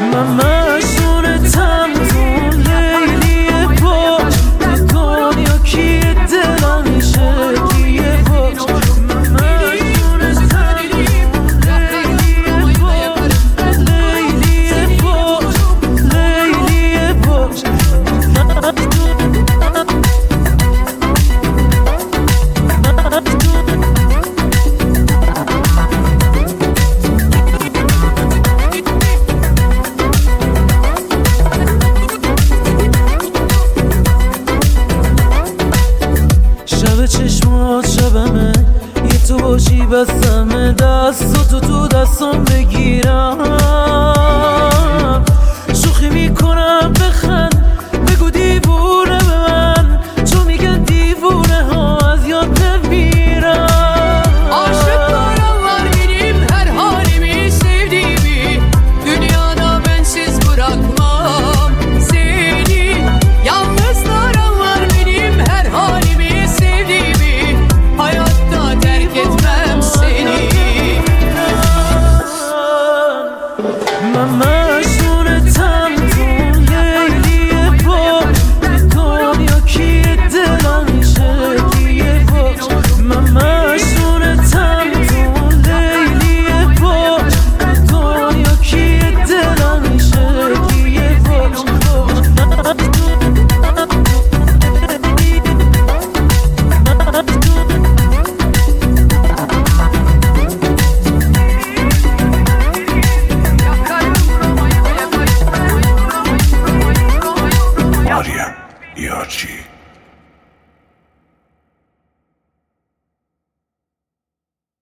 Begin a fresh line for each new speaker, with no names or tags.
من مشهورتم تو لیلی پاک دنیا کیه دلانشه کیه پاک من مشهورتم لیلی پاک لیلی پاک شب چشمات شبمه یه تو باشی بسمه دستاتو تو دستم بگیرم شوخی میکنم بخند بگو دیوونه به من چون میگن دیوونه ها از یاد نمیرم
Aşıklarım var benim her halimi sevdiğimi Dünyada bensiz bırakmam seni Yalnızlarım var benim her halimi sevdiğimi Hayatta terk etmem seni
من مشهورتم تو لیلی پاک دنیا کیه دلانشه کیه پاک من مشهورتم تو لیلی پاک دنیا کیه دلانشه کیه پاک
Arya Yarchi.